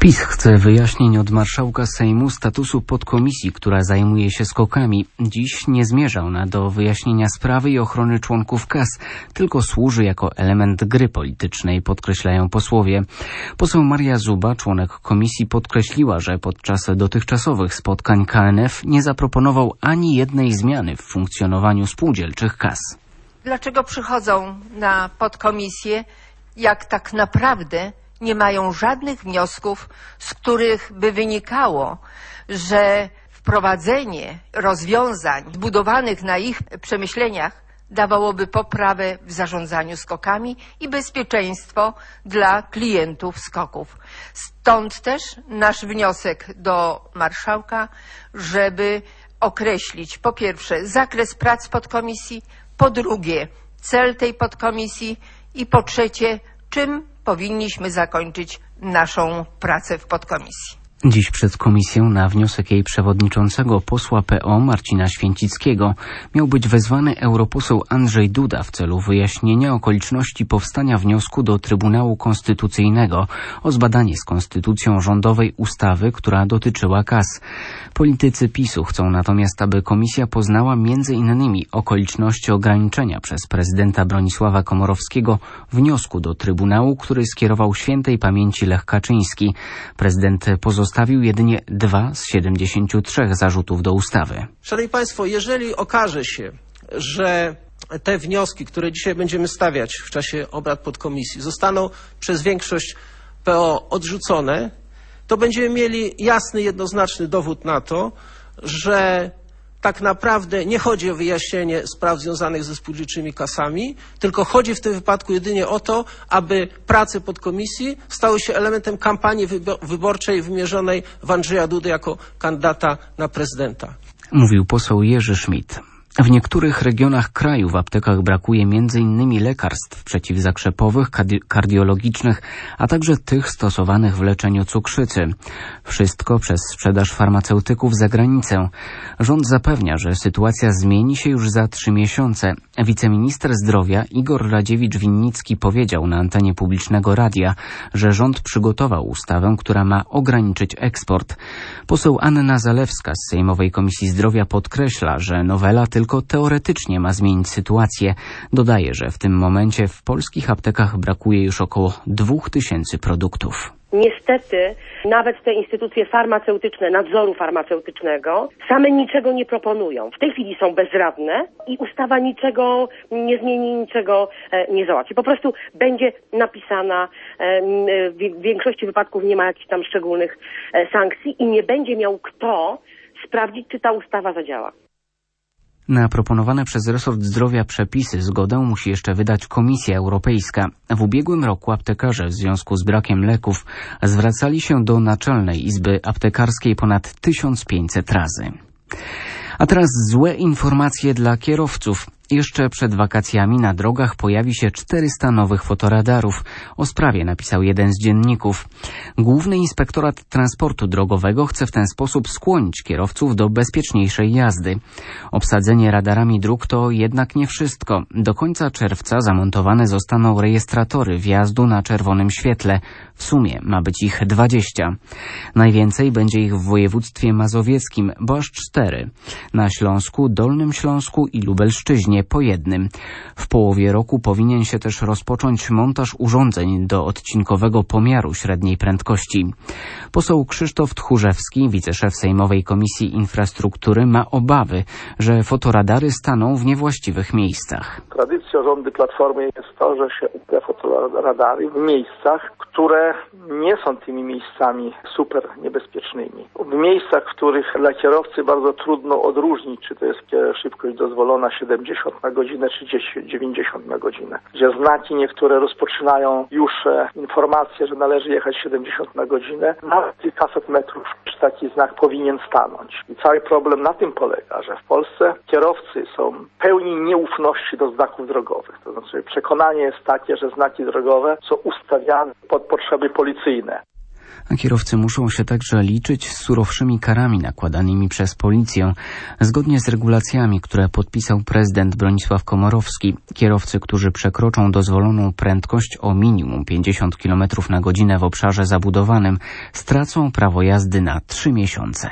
PiS chce wyjaśnień od marszałka Sejmu statusu podkomisji, która zajmuje się skokami. Dziś nie zmierza ona do wyjaśnienia sprawy i ochrony członków KAS, tylko służy jako element gry politycznej, podkreślają posłowie. Poseł Maria Zuba, członek komisji, podkreśliła, że podczas dotychczasowych spotkań KNF nie zaproponował ani jednej zmiany w funkcjonowaniu spółdzielczych KAS. Dlaczego przychodzą na podkomisję, jak tak naprawdę nie mają żadnych wniosków, z których by wynikało, że wprowadzenie rozwiązań zbudowanych na ich przemyśleniach dawałoby poprawę w zarządzaniu skokami i bezpieczeństwo dla klientów skoków. Stąd też nasz wniosek do marszałka, żeby określić po pierwsze zakres prac podkomisji, po drugie cel tej podkomisji i po trzecie czym powinniśmy zakończyć naszą pracę w podkomisji. Dziś przed komisją na wniosek jej przewodniczącego posła PO Marcina Święcickiego miał być wezwany europoseł Andrzej Duda w celu wyjaśnienia okoliczności powstania wniosku do Trybunału Konstytucyjnego o zbadanie z konstytucją rządowej ustawy, która dotyczyła KAS. Politycy PiS-u chcą natomiast, aby komisja poznała m.in. okoliczności ograniczenia przez prezydenta Bronisława Komorowskiego wniosku do Trybunału, który skierował świętej pamięci Lech Kaczyński. Prezydent pozostawił jedynie 2 z 73 zarzutów do ustawy. Szanowni Państwo, jeżeli okaże się, że te wnioski, które dzisiaj będziemy stawiać w czasie obrad podkomisji, zostaną przez większość PO odrzucone, to będziemy mieli jasny, jednoznaczny dowód na to, że tak naprawdę nie chodzi o wyjaśnienie spraw związanych ze spółdzielczymi kasami, tylko chodzi w tym wypadku jedynie o to, aby prace podkomisji stały się elementem kampanii wyborczej wymierzonej w Andrzeja Dudę jako kandydata na prezydenta. Mówił poseł Jerzy Schmidt. W niektórych regionach kraju w aptekach brakuje m.in. lekarstw przeciwzakrzepowych, kardiologicznych, a także tych stosowanych w leczeniu cukrzycy. Wszystko przez sprzedaż farmaceutyków za granicę. Rząd zapewnia, że sytuacja zmieni się już za 3 miesiące. Wiceminister zdrowia Igor Radziewicz-Winnicki powiedział na antenie publicznego radia, że rząd przygotował ustawę, która ma ograniczyć eksport. Poseł Anna Zalewska z Sejmowej Komisji Zdrowia podkreśla, że nowela tylko teoretycznie ma zmienić sytuację. Dodaje, że w tym momencie w polskich aptekach brakuje już około 2000 produktów. Niestety nawet te instytucje farmaceutyczne, nadzoru farmaceutycznego same niczego nie proponują. W tej chwili są bezradne i ustawa niczego nie zmieni, niczego nie załatwi. Po prostu będzie napisana, w większości wypadków nie ma jakichś tam szczególnych sankcji i nie będzie miał kto sprawdzić, czy ta ustawa zadziała. Na proponowane przez resort zdrowia przepisy zgodę musi jeszcze wydać Komisja Europejska. W ubiegłym roku aptekarze w związku z brakiem leków zwracali się do Naczelnej Izby Aptekarskiej ponad 1500 razy. A teraz złe informacje dla kierowców. Jeszcze przed wakacjami na drogach pojawi się 400 nowych fotoradarów. O sprawie napisał jeden z dzienników. Główny Inspektorat Transportu Drogowego chce w ten sposób skłonić kierowców do bezpieczniejszej jazdy. Obsadzenie radarami dróg to jednak nie wszystko. Do końca czerwca zamontowane zostaną rejestratory wjazdu na czerwonym świetle. W sumie ma być ich 20. Najwięcej będzie ich w województwie mazowieckim, bo aż 4. Na Śląsku, Dolnym Śląsku i Lubelszczyźnie po jednym. W połowie roku powinien się też rozpocząć montaż urządzeń do odcinkowego pomiaru średniej prędkości. Poseł Krzysztof Tchórzewski, wiceszef Sejmowej Komisji Infrastruktury, ma obawy, że fotoradary staną w niewłaściwych miejscach. Tradycją rządu Platformy jest to, że się te fotoradary w miejscach, które nie są tymi miejscami super niebezpiecznymi. W miejscach, w których dla kierowcy bardzo trudno odróżnić, czy to jest szybkość dozwolona 70 na godzinę, czy 90 na godzinę. Gdzie znaki niektóre rozpoczynają już informację, że należy jechać 70 na godzinę. Nawet kilkaset metrów taki znak powinien stanąć. I cały problem na tym polega, że w Polsce kierowcy są pełni nieufności do znaków drogowych. To znaczy przekonanie jest takie, że znaki drogowe są ustawiane pod potrzeby policyjne. A kierowcy muszą się także liczyć z surowszymi karami nakładanymi przez policję. Zgodnie z regulacjami, które podpisał prezydent Bronisław Komorowski, kierowcy, którzy przekroczą dozwoloną prędkość o minimum 50 km na godzinę w obszarze zabudowanym, stracą prawo jazdy na 3 miesiące.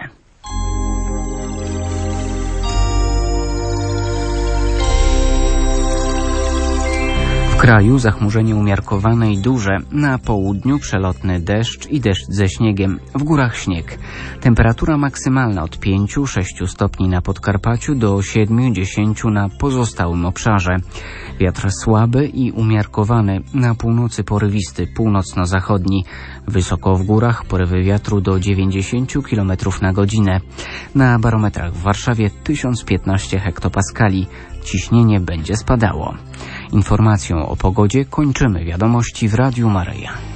W kraju zachmurzenie umiarkowane i duże, na południu przelotny deszcz i deszcz ze śniegiem, w górach śnieg. Temperatura maksymalna od 5-6 stopni na Podkarpaciu do 7-10 na pozostałym obszarze. Wiatr słaby i umiarkowany, na północy porywisty, północno-zachodni. Wysoko w górach porywy wiatru do 90 km na godzinę. Na barometrach w Warszawie 1015 hektopaskali. Ciśnienie będzie spadało. Informacją o pogodzie kończymy wiadomości w Radiu Maryja.